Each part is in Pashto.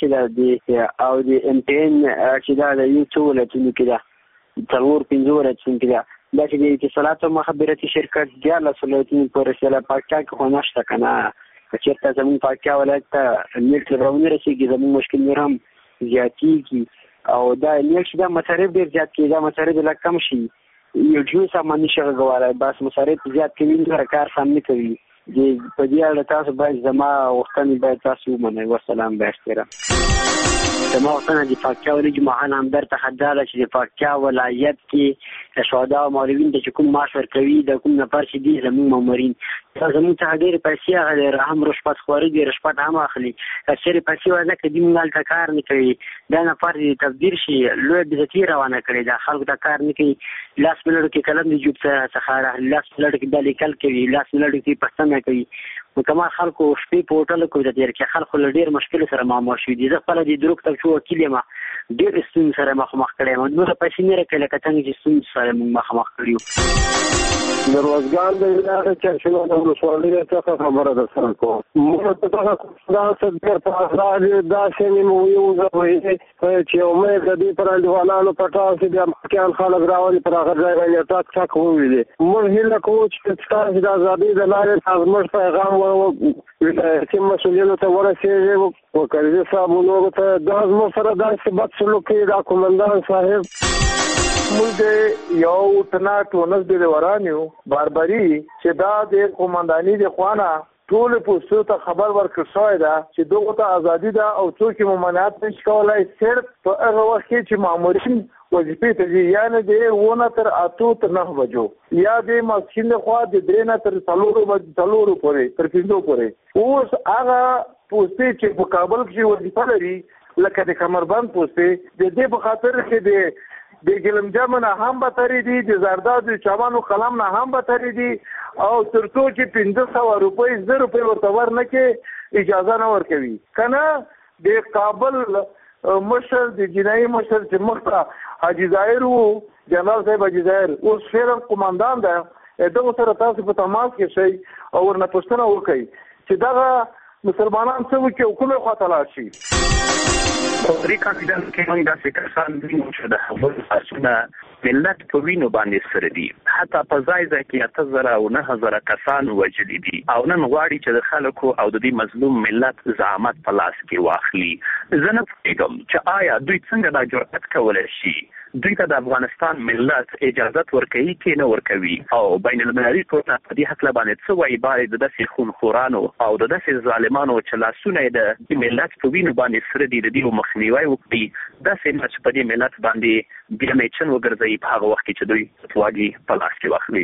کې ده او د MPN چې دا د یو څو ولایتونو کې ده 4-5 ولایتونو کې ده دا چې د اتصالات او مخابراتي شرکت 14 ولایتونو پورې سره پاکستان کې خو نشته کنه چې زموږ پاکستان ولایت ته نیټ راوړل رسیږي زموږ مشکل نور هم زیاتېږي او دا نیټ دا مصارف ډېر زیات کېږي دا مصارف لا کم شي یو څه سامان نشي غواړي بس مصارف زیات کوي نو کار سم نه کوي د په دې اړه تاسو باید زما وختونه باید تاسو ومنئ والسلام با احترام زما وختونه د پاکستان ولایت جماعت همدار تخداله چې د پاکستان ولایت کې شهدا او مولوین د کوم معاش ورکوي د کوم نفر چې دي زموږ مامورین زموږ ته ډېر پیسې هغه هم رشوت خوري دي رشوت هم اخلي اکثر پیسې ورنه کدي مال ته کار نه کوي دا نفر دې تبدیل شي لوی بزتی روانه کړي دا خلکو ته کار نه کوي لاس ملړو کې کلم دی جوب څخه لاس ملړو کې د لیکل کوي لاس ملړو کې پښتنه کوي وکما خلکو شپې په هوټل کې د دې کې خلکو ډېر مشکل سره معامله شوي دي د خپل د دروغ ته شو وکیل ما ډېر ستون سره مخ کړي نو په پیسې نه راکړي لکه څنګه چې ستون سره مخ کړیو د روزګار د ادارې چې د ولسوالۍ څخه خبره ده سره کوم موږ ته دا څه په افراد دا چې مو یو ځوي چې امید د دې پر انډیوالانو پټاو چې د امکان خلک راوړي پر هغه ځای باندې تاک وویلي موږ هیله کوو چې تاسو د ازادۍ د لارې تاسو پیغام چې مسؤلیتونو ته ورسېږي او کړي صاحب نو ته د زموږ سره د ثبات سلوک کې دا کومندان صاحب موږ یو تنا ټونس د ورانیو باربري چې دا د کومنداني د خوانه ټول پوسټو ته خبر ورکړ شوی دا چې دغه ته ازادي ده او څوک ممانعت نشي کولای صرف په هغه وخت کې چې مامورین وظیفې ته ځي یعنی د 1 تر 8 تر 9 بجو یا د ماسکین خو د 3 تر 4 پورې تر 5 پورې اوس هغه پوسټې چې په کابل کې وظیفه لري لکه د کمربند پوسټې د دې په خاطر چې د ګلم جامنه هم بتري دي د زردادو چوانو قلم نه هم بتري دي او ترڅو چې 1500 روپۍ 1000 روپۍ ورته ورنه کې اجازه نه ورکوي کنه د کابل مشر د جنایي مشر چې مخته حاجی ظاهر وو جنرال صاحب حاجی ظاهر اوس فعلا قومندان ده دغه سره تاسو په تماس کې شئ او ورنه پوښتنه وکړئ چې دغه مسلمانان څه وکړي او کومه خواته لاړ شي امریکا کې د کومه د کسان دي چې د خبرو اساسونه ملت په وینو باندې سره دي حتی په ځای کې 8000 او 9000 کسان وجلي دي او نن غواړي چې د خلکو او د دې مظلوم ملت زعامت په لاس کې واخلي زه نه پوهیږم چې آیا دوی څنګه دا جرأت کولی شي دوی ته د افغانستان ملت اجازه ورکوي کې نه ورکوي او بین المللي ټولنه په دې حق باندې څه وایي باید د داسې خونخورانو او د داسې ظالمانو چې لاسونه د ملت په وینو باندې سره دي د دې مخنیوي وکړي داسې نه چې په دې ملت باندې بیا میچن وګرځي په هغه وخت کې چې دوی فتواګي په لاس کې واخلي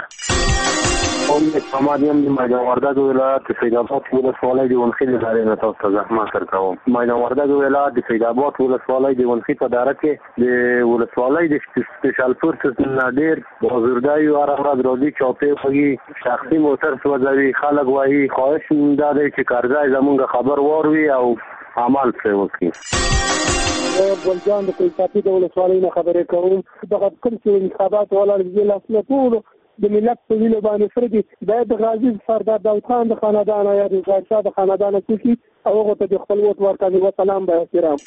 مننه قوم سمادیم د میدان وردګ ولایت د سید آباد ولسوالۍ د ونخي د ادارې نه تاسو ته زحمت درکوم میدان وردګ ولایت د سید آباد ولسوالۍ د ونخي په اداره کې د ولسوالۍ د سپیشل فورسز نه ډېر بازوردی او هر ورځ راځي چاپې خوږي شخصي موټر سوځوي خلک وایي خواهش دا دی چې کارځای زمونږ خبر واروي او عمل پرې وکړي ګلجان د کوټاپي د ولسوالۍ نه خبرې کوم دغه کوم چې انتخابات ولاړ دي لاسونه ټول د ملت په ویلو باندې سره دي باید د غازی سردار داود خان د خاندان یا د شاه د خاندان څخه او هغه ته د خپل ووټ ورکړي و سلام به احترام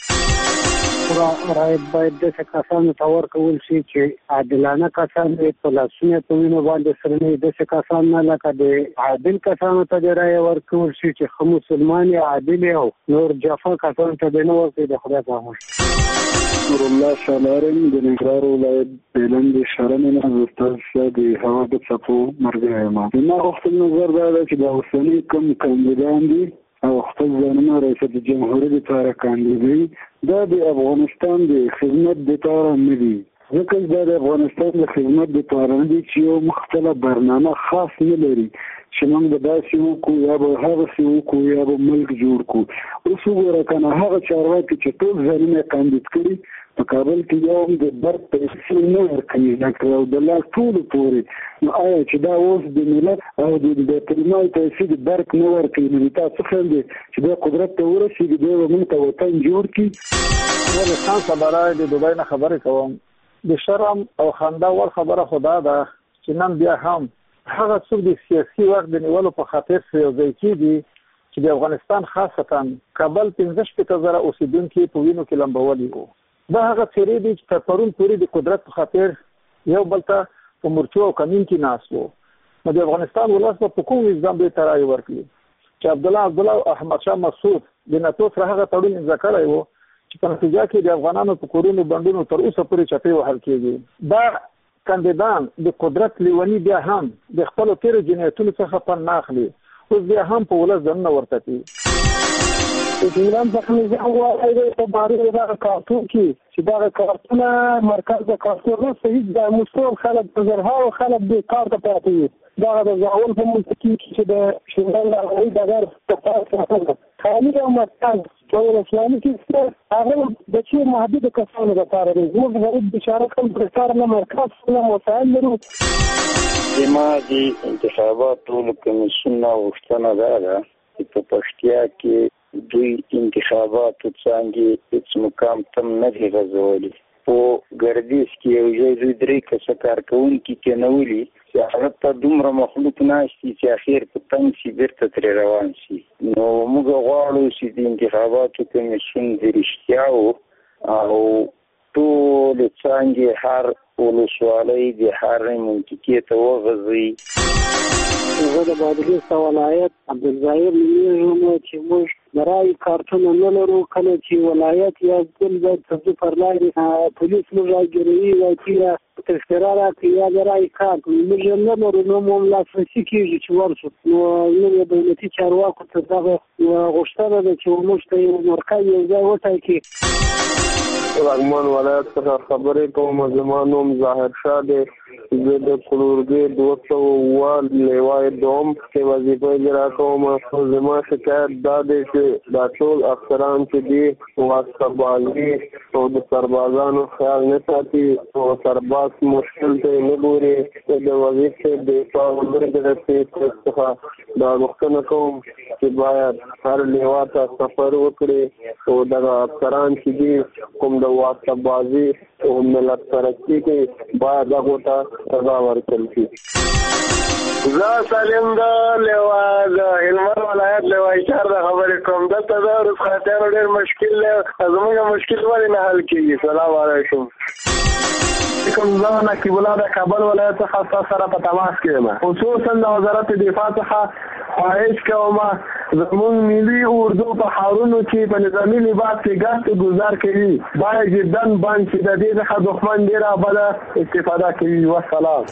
رای باید د کسانو تور کول شي چې عادلانه کسان په لاسونه په وینو باندې سره نه د کسان نه لکه د عادل کسانو ته د رای ورکول شي چې خو مسلمان عادل او نور جفا کسان ته د نو ورته د خدای په امر نور الله شالارم د ننګرهار ولایت بلند شرنه نظر د هوا د صفو مرګ ما ما خپل نظر دا چې د اوسنی کوم کاندیدان دي او خپل ځانونه رئیس جمهوریت لپاره کاندیدي دا د افغانستان د خدمت لپاره نه دي ځکه دا د افغانستان د خدمت لپاره نه دي چې یو مختلف برنامه خاص نه لري چې موږ به داسې وکړو یا به هغه څه وکړو یا به ملک جوړ کړو اوس وګوره کنه هغه چارواکي چې ټول ځانونه کاندید کړي په کابل کې یو د برق پیسې نه ورکوي او د لا ټولو پورې نو آیا چې دا اوس د ملت او د بیت المال پیسې د برق نه ورکوي نو تا څه خیال دی چې دا قدرت ته ورسېږي دی به موږ ته وطن جوړ کړي ولې خان صبره د دوبۍ نه خبرې کوم د شرم او خندا ور خبره خدا ده چې نن بیا هم هغه څوک د سیاسي واک د نیولو په خاطر یو ځای کېږي چې د افغانستان خاصتا کابل 15,000 اوسیدونکي په وینو کې لمبولي وو. دا هغه څېرې دي چې تر پرون پورې د قدرت په خاطر یو بل ته په مورچو او کمین کې ناست وو. نو د افغانستان ولس په کوم وجدان دوی ته رایې ورکړي چې عبدالله او احمد شاه مسعود د ناتو سره هغه تړون امضا کړی وو چې په نتیجه کې د افغانانو په کورونو بندونو تر اوسه پورې چپې وهل کېږي. دا کاندیدان د قدرت لیونی بیا هم د خپلو تېرو جنایتونو څخه پند نه اخلي، اوس بیا هم په ولس ځانونه ورته کوي. د ایران څخه نظام وایي په باره د کارتون کې چې دا کارتونه مرکز د کارتون نه صحیح د مستوب خلک په زرهاو خلک د کار ته پاتې وي. دا د ځاول په منطقي کې چې د شمال هغوی د غیر په پاتې خالي او مرکز په اسلامي کې هغه د چې محدود کسانو لپاره دی. موږ غریب بشاره کوم پر کار نه مرکز نه مسائل لرو. زما د انتخاباتو کمیسیون غوښتنه دا ده چې په پښتیا کې دوی انتخاباتو څنګه هیڅ مقام تم نه دی غځولی. په ګردیز کې یو ځای دوی 3 کسه کارکوونکي کېنولي چې هغه ته دومره مخلوق ناشتي چې اخر په تنګ شي بیرته ترې روان شي. نو موږ غواړو چې د انتخاباتو کمیسیون د رښتیا او ټول څنګه هر ولسوالۍ د هر منطقې ته وغځوي. زه د بادغیس ولایت عبدالظاهر نومیږم چې موږ د رایې کارتونه نه لرو. کله چې ولایت یا ځل باید تفضیل پر لارې پولیس موږ راګیروي وایي چې تذکره راکړي یا د رایې کارت موږ نه لرو. نو مو لاسرسي کېږي چې ورشو. نو موږ د دولتي چارواکو ته دغه غوښتنه ده چې موږ ته یو مرکز یو ځای وټاکي. لغمان ولایت څخه خبرې کوم. زما نوم ظاهر شاه دی. زه د کلورګې 200 لیوای دوم کې وظیفه اجرا کوم. زما شکایت دا دی چې دا ټول افسران چې دي واسطه بازي او د سربازانو خیال نه ساتي او سرباز مشکل ته نه ګوري. د وظیفې د پاوندر د رسېدو څخه دا غوښتنه کوم چې باید هر لیوا ته سفر وکړي او دغه افسران چې دي کوم د واسطه بازي او ملت ترقي کې باید هغو ته سزا ورکړل شي. زه سالم د لیوا د هلمند ولایت لیوای چار د خبرې کوم. دلته د رخصتیانو ډېر مشکل دی. زموږ مشکل ولې نه حل کېږي؟ سلام علیکم. زه نقیب الله د کابل ولایت څخه تاسو سره په تماس کې یم. خصوصا د وزارت دفاع څخه خواهش کوم زموږ ملي اردو په ښارونو کې په نظامي لباس کې ګشت ګزار کوي باید جدا بند چې د دې څخه دښمن ډېره بده استفاده کوي. والسلام.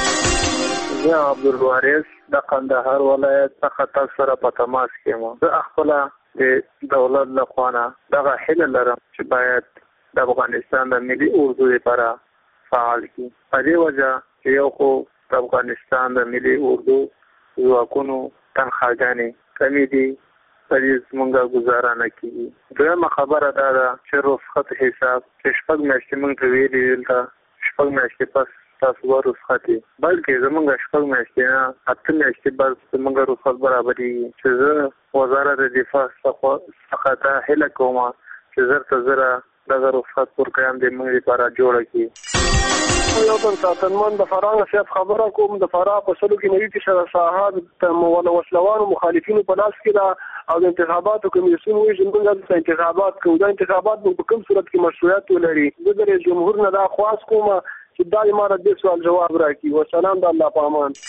زه عبدالوارث د کندهار ولایت څخه تاسو سره په تماس کې یم. زه خپله د دولت له خوا نه دغه هیله لرم چې باید د افغانستان د ملي اردو لپاره فعال کړي. په دې وجه چې یو خو د افغانستان د ملي اردو ځواکونو تنخواګانې کمې دي، په دې زموږ ګزاره نه کېږي. دویمه خبره دا ده چې رخصت حساب چې 6 میاشتې موږ ته ویلي دلته 6 میاشتې پس تاسو رخصت دي، بلکې زموږ 6 میاشتې نه 8 میاشتې بعد زموږ رخصت برابرېږي. چې زه وزارت دفاع څخه دا هیله کوم چې زر ته زره دغه رخصت پروګرام د موږ لپاره جوړ کړي. یو بل ساتنمن د فراه صاحب خبره کوم. د فراه په سلو کې 90% ساحات وسلوانو مخالفینو په لاس کې ده او د انتخاباتو کمیسیون وایي چې موږ د انتخابات کوو. دا انتخابات په کوم صورت کې مشروعیت ولري؟ زه د رئیس جمهور نه دا خواست کوم چې دا امارت دې سوال جواب راکړي. والسلام د الله په امان.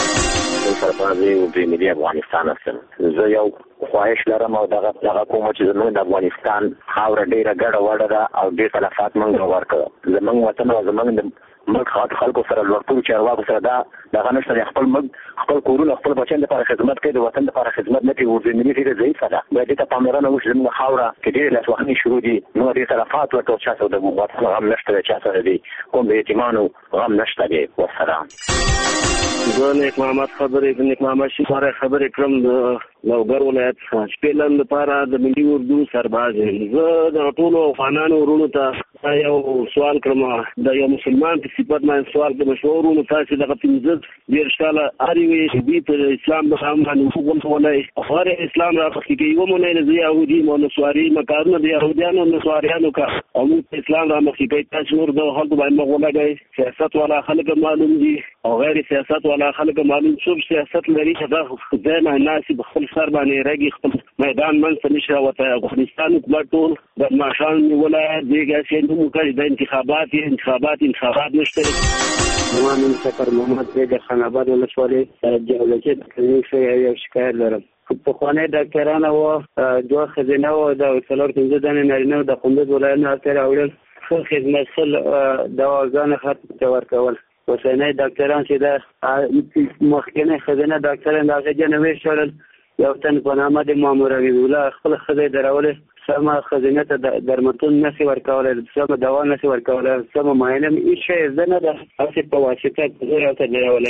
سربازي او د ملي افغانستان سره زه یو خواهش لرم او دغه کوم چې زموږ د افغانستان خاوره ډېره ګډه وډه ده او ډېر تلفات موږ ورکړو. زموږ وطن او زموږ د ملک خلکو سره لوړپوړو چارواکو سره دغه نشته. خپل کورونه خپل بچیانو لپاره خدمت کوي، د وطن لپاره خدمت نه کوي. اردو ملي ډېره ضعیفه ده. باید دې ته پاملرنه وشي. زموږ خاوره کې ډېرې لاسوهنې شروع دي. نو ډېر تلفات ورته چا سره د وطن غم نشته دی، چا سره دی کوم د یتیمانو غم نشته دی. والسلام. زه نیک محمد خبرې د نیک محمد شیخ خبرې کوم د لوګر ولایت څخه. شپېلن لپاره د ملي اردو سرباز یم. زه د ټولو افغانانو ورونو ته یو سوال کوم، د یو مسلمان په صفت باندې سوال کوم. شورونو تاسو دغه 15 کاله اړ وي چې په اسلام د هم باندې وګورئ خو اسلام را پخې کوي. ومنه نه دی يهودي مو نسواري مکارونه دی يهوديانو نسواریانو کا او اسلام را مخې کوي. تاسو ور د خلکو باندې مغولګي سیاست والا خلک معلوم دي او غیر سیاست والا خلک معلوم. څوک سیاست لري چې دا خدای نه ناسي بخل سر باندې رګي خپل میدان منځ نشي راوته. افغانستان حکومت ټول د ماشان ولایت دیګه چې نو کوي د انتخابات نشته. نوم سفر محمد د خاناباد ولسوالۍ جوړه کې یو شکایت لرم. په خوانې ډاکټران او دوه خزینه او د څلور پنځه دنه نارینه د کندوز ولایت نه تر اورل خو خدمت سل دواګان خط ورکول. وسنۍ ډاکټران چې د مخکنه خزینه ډاکټران دغه جنوي شړل یو تن په نامه د مامور الله خپل خزې درول سم خزینه ته درمتون نشي ورکول، سم دوا نشي ورکول، سم معاینه هیڅ زنه د اصل په واسطه ته درول.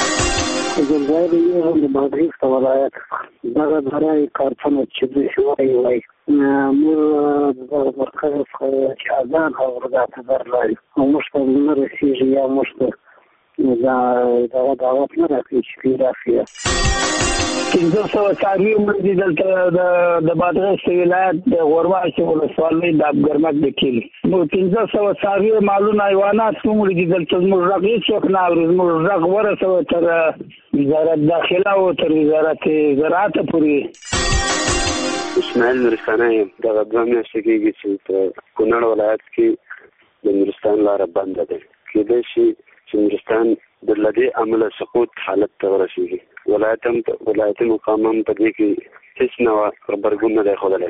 زلزلې یو د مدرسې په ولایت دغه برای کارخانه چې شوی وای مور د مرکز چې اذان اورګه درلای او مشکل نه رسیږي یا مشکل دا دعوت نه راکړي چې رافیه 1500 څاروي مندي دلته د بادغیس ولایت د غورباش ولسوالۍ د ابګرمک د کلی نو 1500 څاروي مالونه حیوانات کوم لري دلته موږ راغلي څوک نه اوري موږ راغ ورسوه تر وزارت داخله او تر وزارت زراعت پورې. اسماعیل نورستانه یم. دغه دوه میاشتې کېږي چې په کونړ ولایت کې د نورستان لاره بنده ده. کېدای شي چې نورستان د لدې عمله سقوط حالت ته ورسېږي. ولایت مقام هم په دې کې هیڅ نه خبرګون نه دی ښودلی.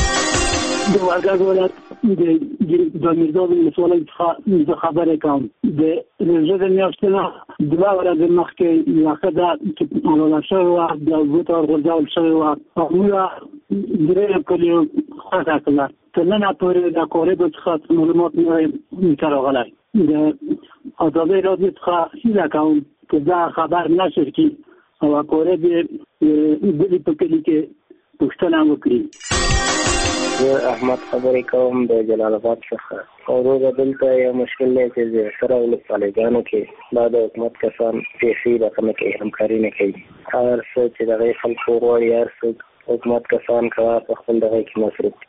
د وردګ ولایت د میرزا ولسوالۍ څخه خبرې کوم. د روژې د میاشتې نه دوه ورځې مخکې یخه ده چې عمله شوې وه، د اوبو ته ورغورځول شوې وه او موږ درې کلیو خوښه کړه. تر ننه پورې د کوربو څخه معلومات نه وي راغلی. د ازادۍ راډیو څخه هیله کوم چې دا خبر نشر کړي او کوربې بلې په کلي کې پوښتنه وکړي. زه احمد خبرې کوم د جلال آباد څخه. وروره دلته یو مشکل دی چې زیاتره ولسوالیګانو کې دا د حکومت کسان پیسې راته نه کوي، همکاري نه کوي. هر څه چې دغه خلکو غواړي هر څه حکومت کسان کوي په خپل دغه کې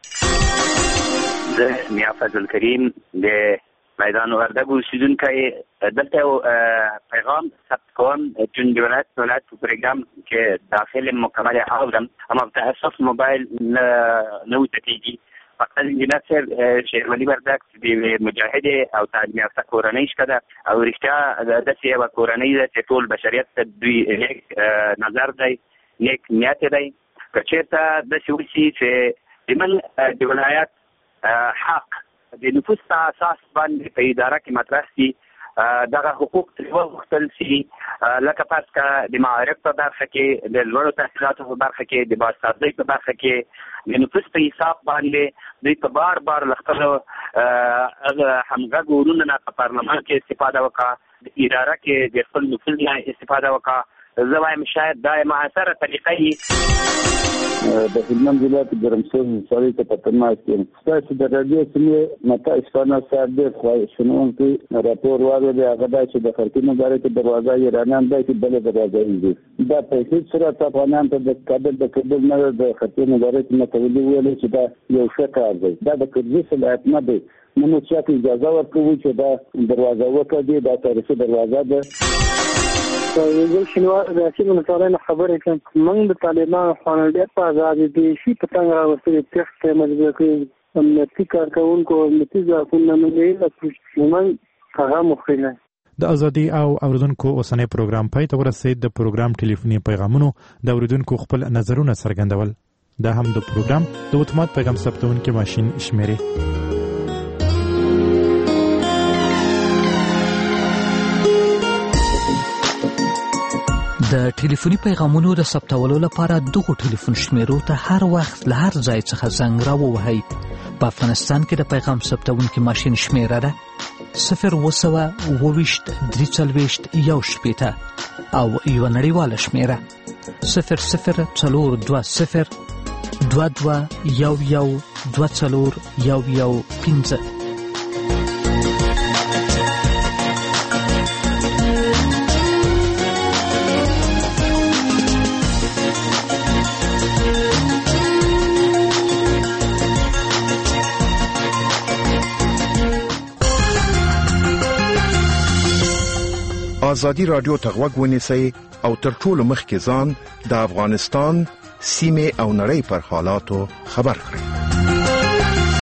مصروف. زه میا فضل کریم د میدان وردګ اوسیدونکی دلته پیغام ثبت کوم چون د ولایت په پروګرام کې داخل مکمل اورم اما تاسف موبایل نو تکیږي. فقط انجینر صاحب شیرولی وردګ د مجاهد او تعلیم یافته کورنۍ شته او رښتیا د سیمه کورنۍ د ټول بشریت ته دوی نیک نظر دی، نیک نیت دی. کچېرته د سوسی چې د من د ولایت حق د نفوس په اساس باندې په اداره کې مطرح شي، دغه حقوق وغوښتل شي لکه فرض کړه د معارف په برخه کې، د لوړو تحصیلاتو په برخه کې، د بازسازۍ په برخه کې د نفوس په حساب باندې دوی په بار له خپلو همغږو ورونو نه په پارلمان کې استفاده وکړه، د اداره کې د خپل نفوذ نه استفاده وکړه. زه وایم شاید دا معاصره طریقه د هلمند ولایت ګرمسیر ولسوالۍ ته په تماس کې ستاسو د راډیو سیمې متا اسفانا صاحب د خواهشونکي راپور واورید. هغه دا چې د خلکو مبارک دروازه ایرانیان دی چې بل دروازه دي دا په هیڅ صورت افغانان ته د کابل نه د خلکو مبارک نه تولید ویل چې دا یو ښه کار دی. دا د کرزي صلاحیت نه دی. نو چې اجازه ورکوي چې دا دروازه وکړي، دا تاریخي دروازه ده. زه شنوار د سیمې ولسوالۍ نه خبرې کوم. موږ د طالبانو خواړه ډېر په ازادي دي شي په څنګه راوستلي تېښتې مجبور کړي امنیتي کارکوونکو امنیتي ځواکونه موږ هغه مخینه د ازادي او اوریدونکو اوسنۍ پروګرام پای ته ورسید. د پروګرام ټلیفوني پیغامونو د اوریدونکو خپل نظرونه څرګندول. دا هم د پروګرام د اتومات پیغام ثبتونکي ماشين شمیرې. د ټلیفوني پیغامونو د ثبتولو لپاره دغه ټلیفون شمیرو ته هر وخت له هر ځای څخه زنګ راووهئ. په افغانستان کې د پیغام ثبتونکي ماشین شمیره ده 020 340 1 او یو نړیواله شمیره 00 22 11 24 ازادي رادیو ته غوږ ونیسئ او تر ټولو مخکې ځان د افغانستان سیمه او نړۍ پر حالاتو خبر کړي.